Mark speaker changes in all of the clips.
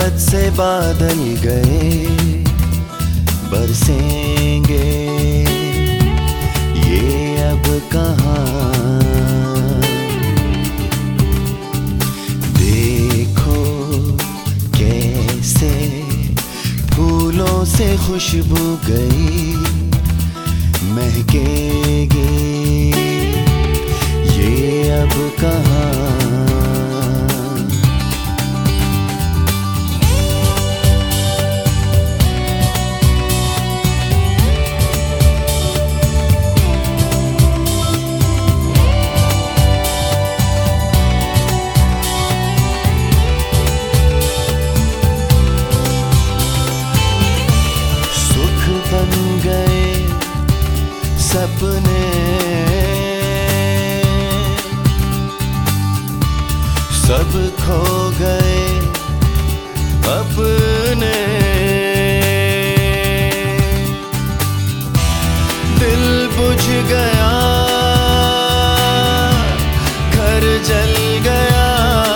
Speaker 1: पर्वत से बादल गए, बरसेंगे ये अब कहाँ। देखो कैसे फूलों से खुशबू गई, महकेगी ये अब कहाँ। बन गए सपने, सब खो गए अपने। दिल बुझ गया, घर जल गया,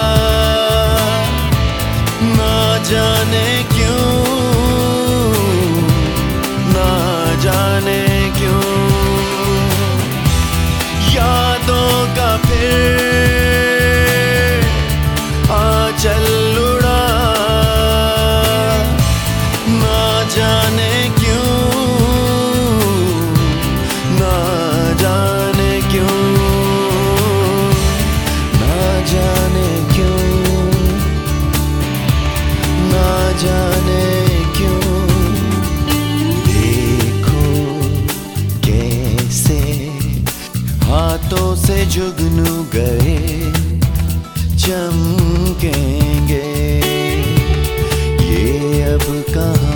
Speaker 1: ना जाने क्यों, जाने क्यों। यादों का फिर आंचल उड़ा, ना जाने क्यों, ना जाने क्यों, ना जाने क्यों, ना जाने क्यों। हाथों से जुगनू गए, चमकेंगे ये अब कहाँ।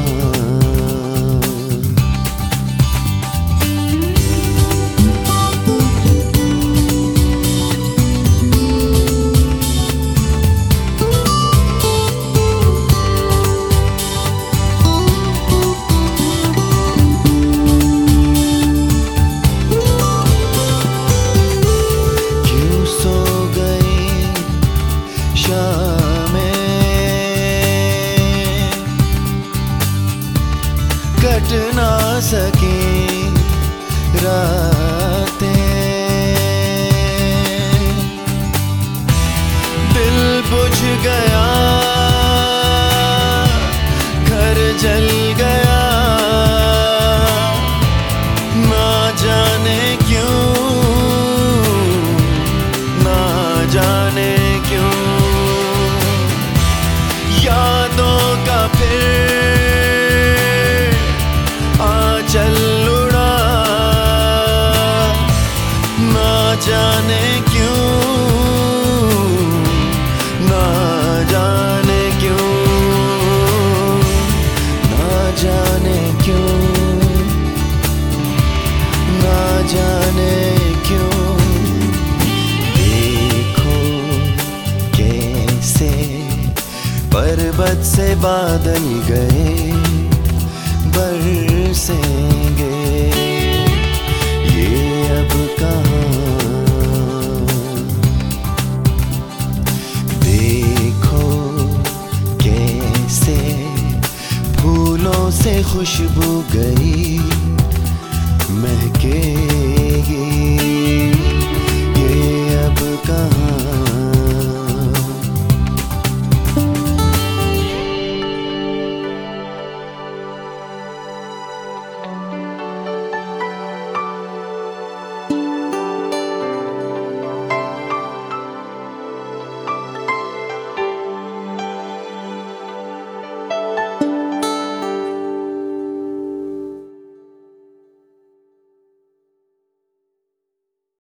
Speaker 1: कट ना सके रातें, दिल बुझ गया, घर जल गया, ना जाने क्यों, ना जाने क्यों। यादों का फिर आंचल उड़ा, ना जाने क्यों, ना जाने क्यों, ना जाने क्यों, ना जाने क्यों। देखो कैसे पर्वत से बादल गए, बरसेंगे ये अब कहाँ। देखो कैसे फूलों से खुशबू गई, महकेगी